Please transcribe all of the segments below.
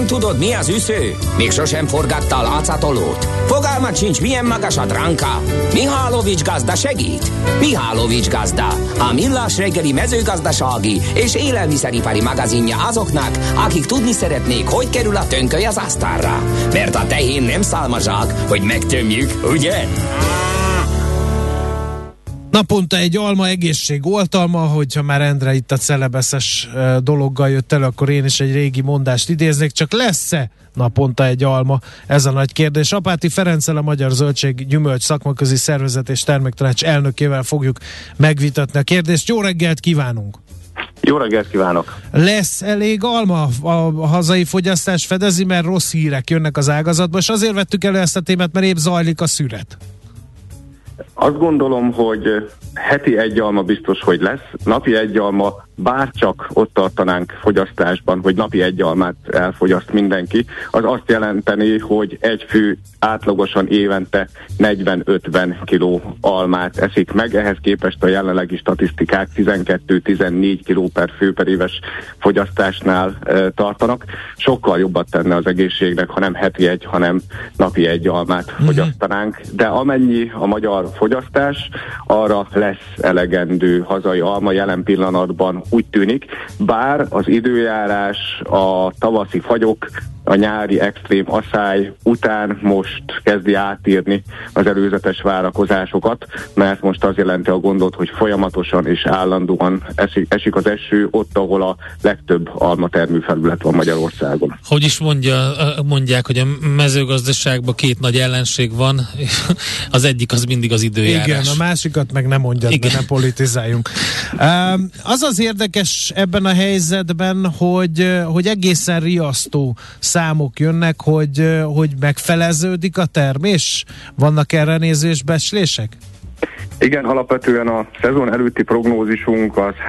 tudod, mi az üsző? Még sosem forgatta a látszatolót? Fogalmat sincs, milyen magas a dránka? Mihálovics gazda segít? Mihálovics gazda, a millás reggeli mezőgazdasági és élelmiszeripari magazinja azoknak, akik tudni szeretnék, hogy kerül a tönköly az asztalra. Mert a tehén nem szálmazsák, hogy megtömjük, ugye? Naponta egy alma egészség oltalma, hogyha már Endre itt a celebeszes dologgal jött elő, akkor én is egy régi mondást idéznék, csak lesz-e naponta egy alma? Ez a nagy kérdés. Apáti Ferenccel, a Magyar Zöldség Gyümölcs Szakmaközi Szervezet és Terméktanács elnökével fogjuk megvitatni a kérdést. Jó reggelt kívánunk! Jó reggelt kívánok! Lesz elég alma? A hazai fogyasztás fedezi, mert rossz hírek jönnek az ágazatba, és azért vettük elő ezt a témát, mert épp zajlik a szüret. Azt gondolom, hogy heti egy alma biztos, hogy lesz. Napi egy alma bárcsak ott tartanánk fogyasztásban, hogy napi egy almát elfogyaszt mindenki, az azt jelenteni, hogy egy fő átlagosan évente 40-50 kiló almát eszik meg. Ehhez képest a jelenlegi statisztikák 12-14 kiló per fő per éves fogyasztásnál tartanak. Sokkal jobbat tenne az egészségnek, ha nem heti egy, hanem napi egy almát fogyasztanánk. De amennyi a magyar fogyasztás, arra lesz elegendő hazai alma jelen pillanatban, úgy tűnik, bár az időjárás, a tavaszi fagyok, a nyári extrém asszály után most kezdi átírni az előzetes várakozásokat, mert most az jelenti a gondot, hogy folyamatosan és állandóan esik az eső ott, ahol a legtöbb almatermőfelület van Magyarországon. Hogy is mondják, hogy a mezőgazdaságban két nagy ellenség van, az egyik az mindig az időjárás. Igen, a másikat meg nem mondjad, de ne politizáljunk. Az érdekes ebben a helyzetben, hogy egészen riasztó számok jönnek, hogy megfeleződik a termés? Vannak erre néző becslések? Igen, alapvetően a szezon előtti prognózisunk az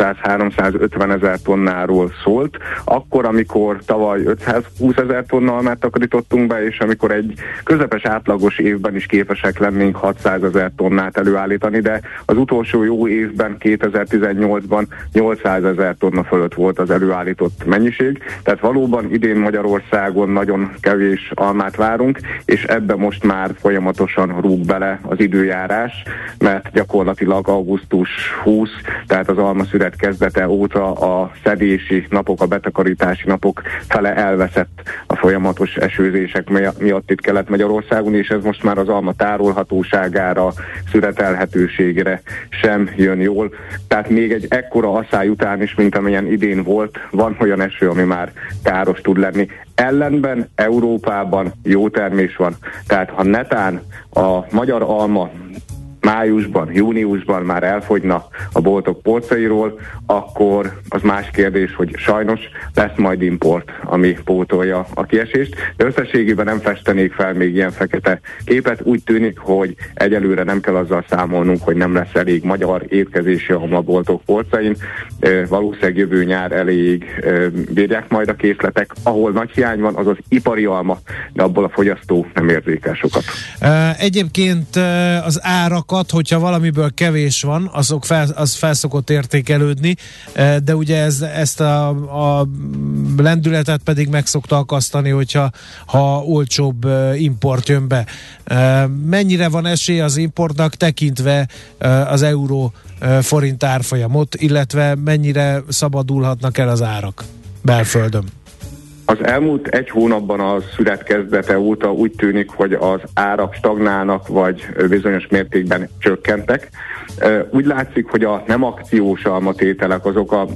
300-350 ezer tonnáról szólt. Akkor, amikor tavaly 520 ezer tonna almát takarítottunk be, és amikor egy közepes átlagos évben is képesek lennénk 600 ezer tonnát előállítani, de az utolsó jó évben, 2018-ban 800 ezer tonna fölött volt az előállított mennyiség. Tehát valóban idén Magyarországon nagyon kevés almát várunk, és ebbe most már folyamatosan rúg bele az időjárás, mert gyakorlatilag augusztus 20, tehát az almaszüret kezdete óta a szedési napok, a betakarítási napok fele elveszett a folyamatos esőzések miatt itt Kelet-Magyarországon, és ez most már az alma tárolhatóságára, szüretelhetőségére sem jön jól. Tehát még egy ekkora asszály után is, mint amilyen idén volt, van olyan eső, ami már káros tud lenni. Ellenben Európában jó termés van. Tehát ha netán a magyar alma májusban, júniusban már elfogyna a boltok polcairól, akkor az más kérdés, hogy sajnos lesz majd import, ami pótolja a kiesést, de összességében nem festenék fel még ilyen fekete képet. Úgy tűnik, hogy egyelőre nem kell azzal számolnunk, hogy nem lesz elég magyar étkezési alma a boltok polcain. Valószínűleg jövő nyár elejéig bírják majd a készletek. Ahol nagy hiány van, az az ipari alma, de abból a fogyasztó nem érzékel sokat. Egyébként az árakat, hogyha valamiből kevés van, az felszokott értékelődni, de ugye ezt a lendületet pedig meg szokta akasztani, hogyha olcsóbb import jön be. Mennyire van esély az importnak tekintve az euró forint árfolyamot, illetve mennyire szabadulhatnak el az árak belföldön? Az elmúlt egy hónapban a szület kezdete óta úgy tűnik, hogy az árak stagnálnak, vagy bizonyos mértékben csökkentek. Úgy látszik, hogy a nem akciós almatételek azok a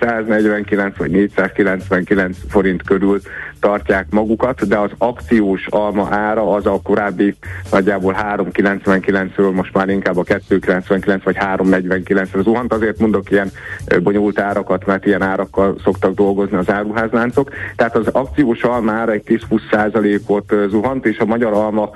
449 vagy 499 forint körül tartják magukat, de az akciós alma ára az a korábbi nagyjából 3,99-ről most már inkább a 2,99 vagy 3,49-ről zuhant. Azért mondok ilyen bonyolult árakat, mert ilyen árakkal szoktak dolgozni az áruházláncok. Tehát az akciós alma ára egy 10-20%-ot zuhant, és a magyar alma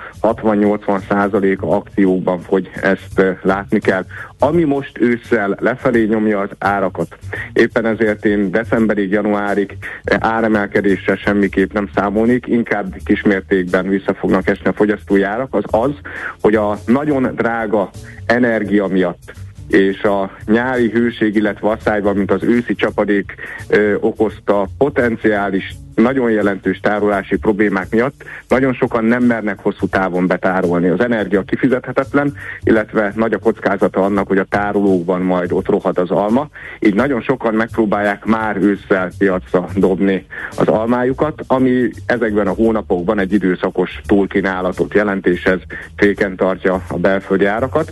60-80%-a akciókban fogy, ezt látni kell. Ami most ősszel lefelé nyomja az árakat. Éppen ezért én decemberig, januárig áremelkedéssel semmiképp nem számolnék, inkább kismértékben vissza fognak esni a fogyasztói árak, az, hogy a nagyon drága energia miatt és a nyári hőség, illetve asszályban, mint az őszi csapadék okozta potenciális nagyon jelentős tárolási problémák miatt nagyon sokan nem mernek hosszú távon betárolni. Az energia kifizethetetlen, illetve nagy a kockázata annak, hogy a tárolókban majd ott rohad az alma. Így nagyon sokan megpróbálják már ősszel piacra dobni az almájukat, ami ezekben a hónapokban egy időszakos túlkínálatot jelent, és ez féken tartja a belföldi árakat.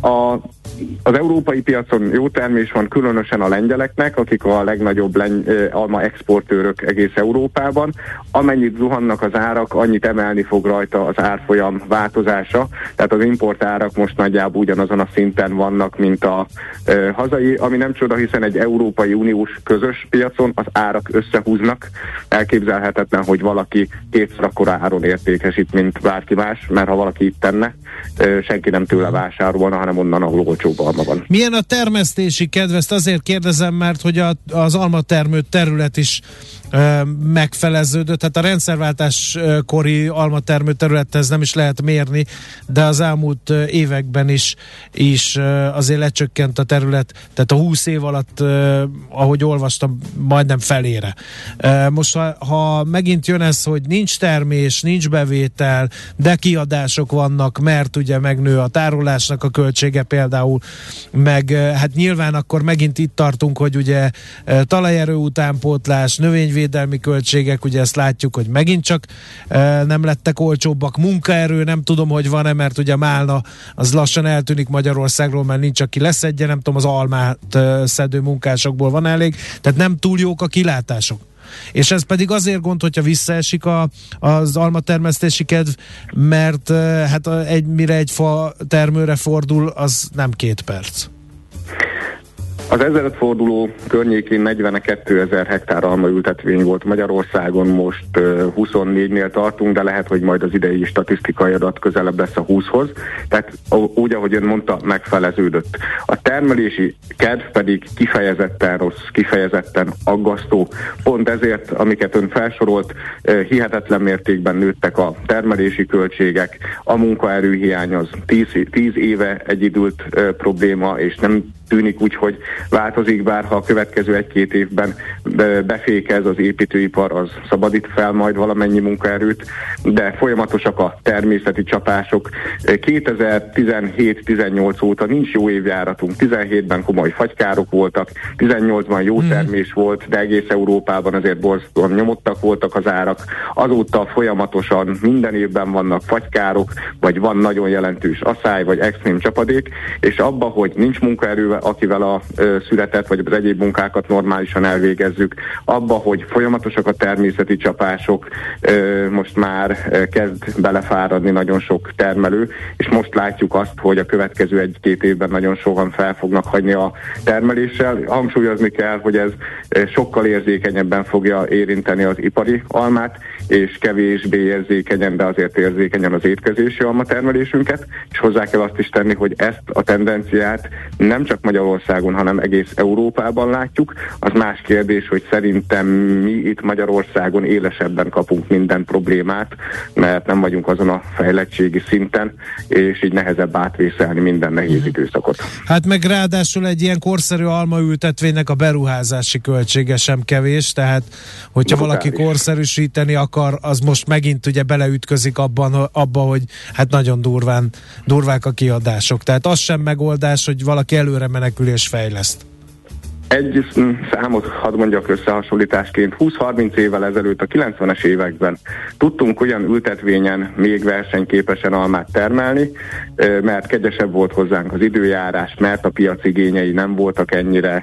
Az európai piacon jó termés van, különösen a lengyeleknek, akik a legnagyobb alma exportőrök egész Európában. Amennyit zuhannak az árak, annyit emelni fog rajta az árfolyam változása, tehát az importárak most nagyjából ugyanazon a szinten vannak, mint a hazai, ami nem csoda, hiszen egy Európai Uniós közös piacon az árak összehúznak. Elképzelhetetlen, hogy valaki kétszer akkora áron értékesít, mint bárki más, mert ha valaki itt tenne, senki nem tőle vásárolna, hanem onnan, ahol olcsóbb alma van. Milyen a termesztési kedv? Ezt azért kérdezem, mert hogy az almatermő terület is megfeleződött, tehát a rendszerváltás kori almatermő területhez nem is lehet mérni, de az elmúlt években is azért lecsökkent a terület, tehát a 20 év alatt, ahogy olvastam, majdnem felére. Most ha megint jön ez, hogy nincs termés, nincs bevétel, de kiadások vannak, mert ugye megnő a tárolásnak a költsége például, meg hát nyilván akkor megint itt tartunk, hogy ugye talajerő utánpótlás, növényvédelmi költségek, ugye ezt látjuk, hogy megint csak nem lettek olcsóbbak, munkaerő, nem tudom, hogy van-e, mert ugye a málna az lassan eltűnik Magyarországról, mert nincs, aki leszedje, nem tudom, az almát szedő munkásokból van elég, tehát nem túl jók a kilátások. És ez pedig azért gond, hogyha visszaesik az almatermesztési kedv, mert hát mire egy fa termőre fordul, az nem 2 perc. Az ezredforduló környékén 42 000 hektár almaültetvény volt Magyarországon, most 24-nél tartunk, de lehet, hogy majd az idei statisztikai adat közelebb lesz a 20-hoz. Tehát úgy, ahogy ön mondta, megfeleződött. A termelési kedv pedig kifejezetten rossz, kifejezetten aggasztó. Pont ezért, amiket ön felsorolt, hihetetlen mértékben nőttek a termelési költségek, a munkaerőhiány az 10 éve egy időlt probléma, és nem tűnik úgy, hogy változik, bár ha a következő 1-2 évben befékez az építőipar, az szabadít fel majd valamennyi munkaerőt, de folyamatosak a természeti csapások. 2017-18 óta nincs jó évjáratunk, 17-ben komoly fagykárok voltak, 18-ban jó termés volt, de egész Európában azért borzasztóan nyomottak voltak az árak. Azóta folyamatosan minden évben vannak fagykárok, vagy van nagyon jelentős aszály, vagy extrém csapadék, és abba, hogy nincs munkaerő, akivel a születet vagy az egyéb munkákat normálisan elvégezzük, abba, hogy folyamatosak a természeti csapások, most már kezd belefáradni nagyon sok termelő, és most látjuk azt, hogy a következő 1-2 évben nagyon sokan fel fognak hagyni a termeléssel. Hangsúlyozni kell, hogy ez sokkal érzékenyebben fogja érinteni az ipari almát, és kevésbé érzékenyen, de azért érzékenyen az étkezési almatermelésünket, és hozzá kell azt is tenni, hogy ezt a tendenciát nem csak Magyarországon, hanem egész Európában látjuk. Az más kérdés, hogy szerintem mi itt Magyarországon élesebben kapunk minden problémát, mert nem vagyunk azon a fejlettségi szinten, és így nehezebb átvészelni minden nehéz időszakot. Hát meg ráadásul egy ilyen korszerű almaültetvénynek a beruházási költsége sem kevés, tehát hogyha valaki korszerűsíteni akar, az most megint ugye beleütközik abba, hogy hát nagyon durvák a kiadások. Tehát az sem megoldás, hogy valaki előre menekül és fejleszt. Egy számot hadd mondjak összehasonlításként. 20-30 évvel ezelőtt, a 90-es években tudtunk olyan ültetvényen még versenyképesen almát termelni, mert kegyesebb volt hozzánk az időjárás, mert a piac igényei nem voltak ennyire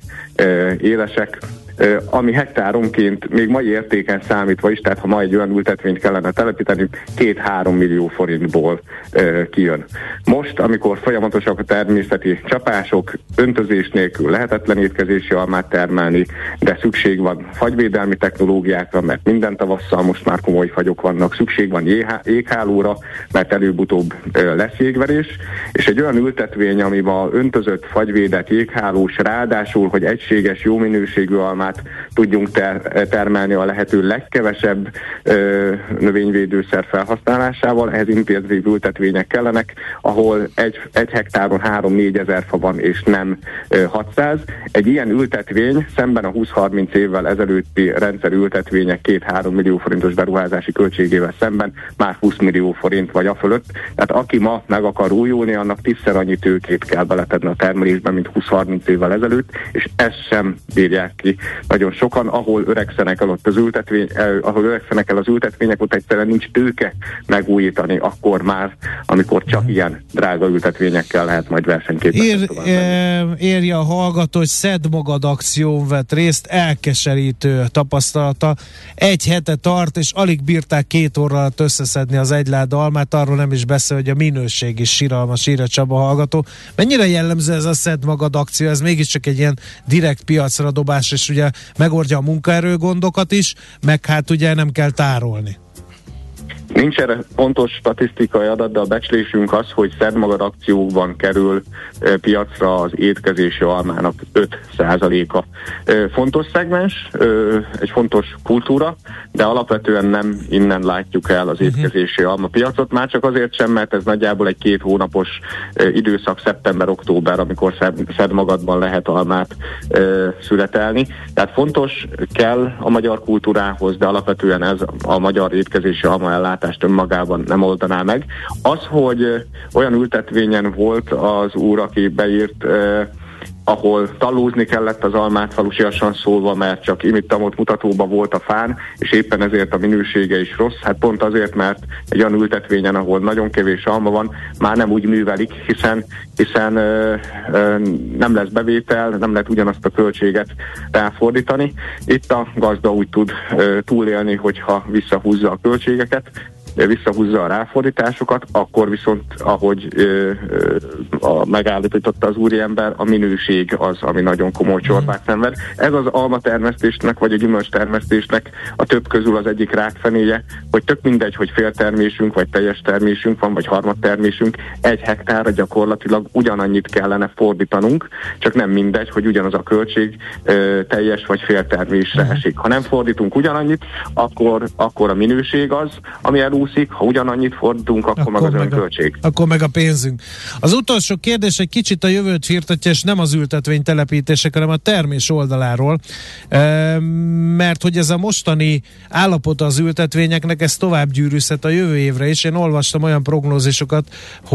élesek, ami hektáronként még mai értéken számítva is, tehát ha ma egy olyan ültetvényt kellene telepíteni, 2-3 millió forintból kijön. Most, amikor folyamatosak a természeti csapások, öntözés nélkül lehetetlen étkezési almát termelni, de szükség van fagyvédelmi technológiákra, mert minden tavasszal most már komoly fagyok vannak, szükség van jéghálóra, mert előbb-utóbb lesz jégverés, és egy olyan ültetvény, amiben öntözött, fagyvédett, jéghálós, ráadásul, hogy egységes, jó minőségű almát almát tudjunk termelni a lehető legkevesebb növényvédőszer felhasználásával. Ehhez intenzív ültetvények kellenek, ahol egy hektáron 3-4 ezer fa van, és nem 600. Egy ilyen ültetvény szemben a 20-30 évvel ezelőtti rendszer ültetvények 2-3 millió forintos beruházási költségével szemben már 20 millió forint vagy a fölött. Tehát aki ma meg akar újulni, annak 10-szer annyi tőkét kell beletenni a termelésbe, mint 20-30 évvel ezelőtt, és ezt sem bírják ki nagyon sokan, ahol öregszenek el az ültetvények, ott egyszerűen nincs tőke megújítani, akkor már, amikor csak ilyen drága ültetvényekkel lehet majd versenyképesen tovább. Érje a hallgató, hogy Szedd Magad akción vett részt, elkeserítő tapasztalata. 1 hete tart, és alig bírták 2 óra alatt összeszedni az egyláda almát, arról nem is beszél, hogy a minőség is siralmas, írja Csaba hallgató. Mennyire jellemző ez a Szedd Magad akció? Ez mégiscsak egy ilyen direkt piacra dobás, és ugye megoldja a munkaerőgondokat is, meg hát ugye nem kell tárolni. Nincs erre pontos statisztikai adat, de a becslésünk az, hogy Szedd Magad akciókban kerül piacra az étkezési almának 5%-a. Fontos szegmens, egy fontos kultúra, de alapvetően nem innen látjuk el az étkezési alma piacot, már csak azért sem, mert ez nagyjából egy 2 hónapos időszak, szeptember-október, amikor Szedd Magadban lehet almát születelni. Tehát fontos kell a magyar kultúrához, de alapvetően ez a magyar étkezési alma ellátás önmagában nem oldaná meg. Az, hogy olyan ültetvényen volt az úr, aki beírt, ahol tallózni kellett az almát, falusiasan szólva, mert csak imittamot mutatóban volt a fán, és éppen ezért a minősége is rossz. Hát pont azért, mert egy olyan ültetvényen, ahol nagyon kevés alma van, már nem úgy művelik, hiszen nem lesz bevétel, nem lehet ugyanazt a költséget ráfordítani. Itt a gazda úgy tud túlélni, hogyha visszahúzza a költségeket, visszahúzza a ráfordításokat, akkor viszont, ahogy megállapította az úriember, a minőség az, ami nagyon komoly csorbát szenved. Ez az almatermesztésnek, vagy a gyümölcstermesztésnek a több közül az egyik rákfenéje, hogy tök mindegy, hogy féltermésünk, vagy teljes termésünk van, vagy harmadtermésünk, 1 hektárra gyakorlatilag ugyanannyit kellene fordítanunk, csak nem mindegy, hogy ugyanaz a költség teljes vagy féltermésre esik. Ha nem fordítunk ugyanannyit, akkor a minőség az, ami elúszik, ha ugyanannyit fordítunk, akkor meg az önköltség. Akkor meg a pénzünk. Az utolsó kérdés egy kicsit a jövőt firtatja, és nem az ültetvény telepítések, hanem a termés oldaláról, mert hogy ez a mostani állapota az ültetvényeknek, ez tovább gyűrűzhet a jövő évre is. Én olvastam olyan prognózisokat,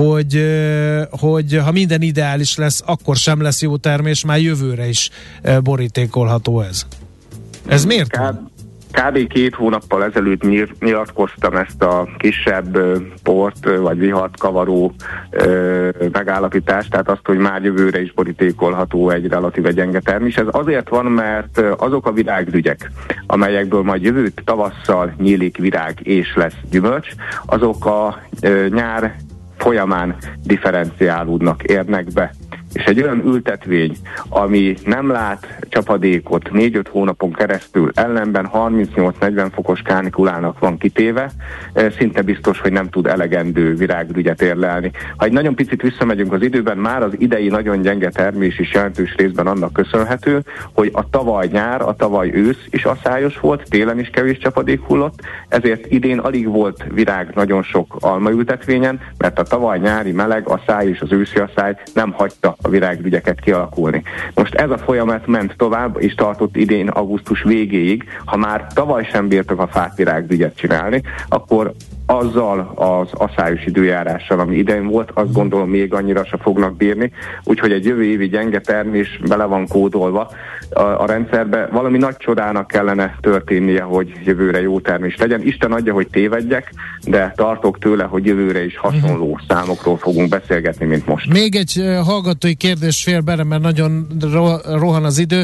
hogy ha minden ideális lesz, akkor sem lesz jó termés, már jövőre is borítékolható ez. Ez miért? Kb. 2 hónappal ezelőtt nyilatkoztam ezt a kisebb port vagy vihart kavaró megállapítást, tehát azt, hogy már jövőre is borítékolható egy relatíve gyenge termés. Ez azért van, mert azok a virágrügyek, amelyekből majd jövő tavasszal nyílik virág és lesz gyümölcs, azok a nyár folyamán differenciálódnak, érnek be. És egy olyan ültetvény, ami nem lát csapadékot 4-5 hónapon keresztül, ellenben 38-40 fokos kánikulának van kitéve, szinte biztos, hogy nem tud elegendő virágrügyet érlelni. Ha egy nagyon picit visszamegyünk az időben, már az idei nagyon gyenge termés is jelentős részben annak köszönhető, hogy a tavaly nyár, a tavaly ősz is aszályos volt, télen is kevés csapadék hullott, ezért idén alig volt virág nagyon sok almaültetvényen, mert a tavaly nyári meleg, aszály és az őszi aszály nem hagyta a virágrügyeket kialakulni. Most ez a folyamat ment tovább, és tartott idén augusztus végéig. Ha már tavaly sem bírtak a fák virágrügyet csinálni, akkor azzal az aszályos időjárással, ami idején volt, azt gondolom még annyira se fognak bírni, úgyhogy egy jövő évi gyenge termés bele van kódolva a rendszerbe. Valami nagy csodának kellene történnie, hogy jövőre jó termés legyen. Isten adja, hogy tévedjek, de tartok tőle, hogy jövőre is hasonló számokról fogunk beszélgetni, mint most. Még egy hallgatói kérdés fél bele, mert nagyon rohan az idő.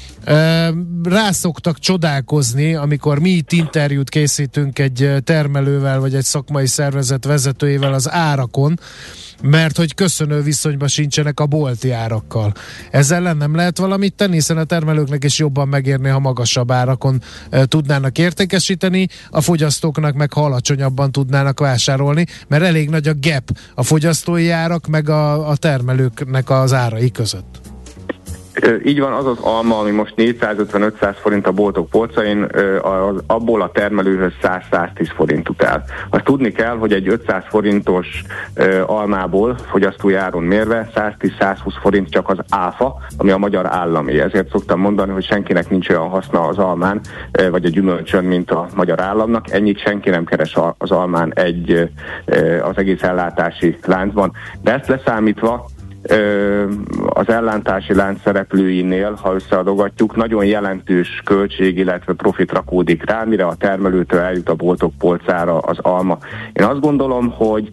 Rászoktak csodálkozni, amikor mi itt interjút készítünk egy termelővel, vagy egy szakmai szervezet vezetőjével az árakon, mert hogy köszönő viszonyban sincsenek a bolti árakkal. Ezzel ellen nem lehet valamit tenni, hiszen a termelőknek is jobban megérni, ha magasabb árakon tudnának értékesíteni, a fogyasztóknak meg ha alacsonyabban tudnának vásárolni, mert elég nagy a gap a fogyasztói árak meg a termelőknek az árai között. Így van, az az alma, ami most 450-500 forint a boltok polcain, abból a termelőhöz 100-110 forint jut el. Azt tudni kell, hogy egy 500 forintos almából fogyasztói áron mérve 110-120 forint csak az áfa, ami a magyar állami. Ezért szoktam mondani, hogy senkinek nincs olyan haszna az almán, vagy a gyümölcsön, mint a magyar államnak. Ennyit senki nem keres az almán az egész ellátási láncban. De ezt leszámítva, az ellátási lánc szereplőinél, ha összeadogatjuk, nagyon jelentős költség, illetve profit rakódik rá, mire a termelőtől eljut a boltok polcára az alma. Én azt gondolom, hogy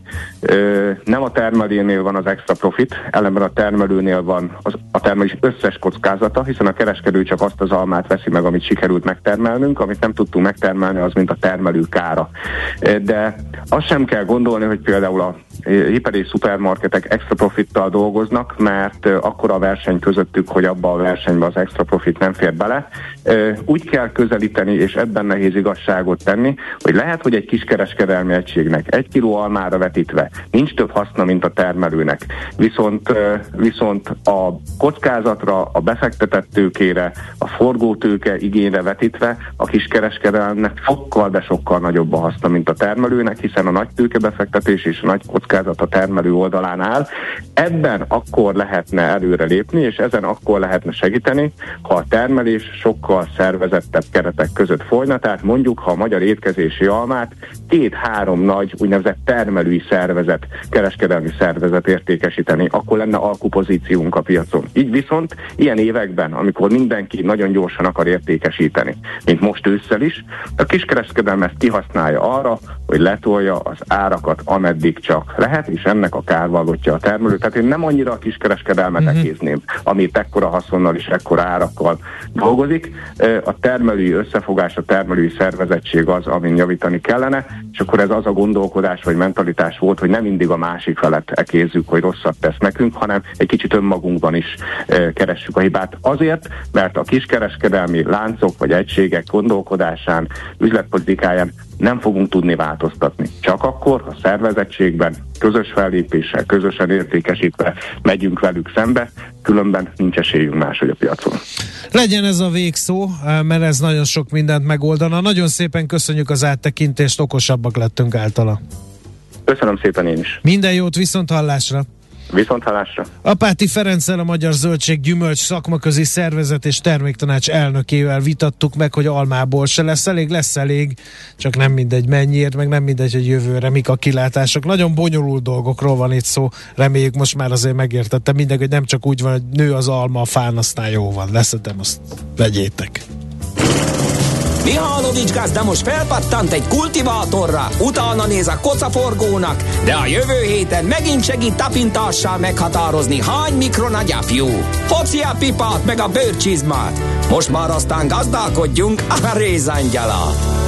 nem a termelőnél van az extra profit, ellenben a termelőnél van a termelés összes kockázata, hiszen a kereskedő csak azt az almát veszi meg, amit sikerült megtermelnünk, amit nem tudtunk megtermelni, az mint a termelő kára. De azt sem kell gondolni, hogy például a hiper- és szupermarketek extra profittal dolgoznak, mert akkora a verseny közöttük, hogy abba a versenybe az extra profit nem fér bele. Úgy kell közelíteni, és ebben nehéz igazságot tenni, hogy lehet, hogy egy kiskereskedelmi egységnek 1 kiló almára vetítve nincs több haszna, mint a termelőnek. Viszont a kockázatra, a befektetett tőkére, a forgótőke igényre vetítve a kiskereskedelemnek sokkal, de sokkal nagyobb a haszna, mint a termelőnek, hiszen a nagy tőkebefektetés és a nagy kockázat a termelő oldalán áll. Ebben akkor lehetne előre lépni, és ezen akkor lehetne segíteni, ha a termelés sokkal szervezettebb keretek között folyna, tehát mondjuk, ha a magyar étkezési almát 2-3 nagy úgynevezett termelői szervezet, kereskedelmi szervezet értékesíteni, akkor lenne alkupozíciónk a piacon. Így viszont ilyen években, amikor mindenki nagyon gyorsan akar értékesíteni, mint most ősszel is, a kiskereskedelem ezt kihasználja arra, hogy letolja az árakat, ameddig csak lehet, és ennek a kárvallottja a termelő. Tehát én nem annyira a kiskereskedelmet ekézném, amit ekkora haszonnal és ekkora árakkal dolgozik. A termelői összefogás, a termelői szervezettség az, amin javítani kellene, és akkor ez az a gondolkodás vagy mentalitás volt, hogy nem mindig a másik felet ekézzük, hogy rosszat tesz nekünk, hanem egy kicsit önmagunkban is keressük a hibát. Azért, mert a kiskereskedelmi láncok vagy egységek gondolkodásán, üzletpolitikáján nem fogunk tudni változtatni. Csak akkor a szervezettségben, közös fellépéssel, közösen értékesítve megyünk velük szembe, különben nincs esélyünk máshogy a piacon. Legyen ez a végszó, mert ez nagyon sok mindent megoldana. Nagyon szépen köszönjük az áttekintést, okosabbak lettünk általa. Köszönöm szépen én is. Minden jót, viszont hallásra! Viszonthallásra. Apáti Ferenccel, a Magyar Zöldség-Gyümölcs Szakmaközi Szervezet és Terméktanács elnökével vitattuk meg, hogy almából se lesz elég, csak nem mindegy mennyiért, meg nem mindegy, hogy jövőre mik a kilátások. Nagyon bonyolult dolgokról van itt szó, reméljük most már azért megértettem mindenki, hogy nem csak úgy van, hogy nő az alma a fán, aztán jó van, leszedem, azt vegyétek. Mihálovics gazda most felpattant egy kultivátorra, utána néz a kocaforgónak, de a jövő héten megint segít tapintással meghatározni, hány mikron a gyapjú. Hoci a pipát meg a bőrcsizmát. Most már aztán gazdálkodjunk a rézangyala.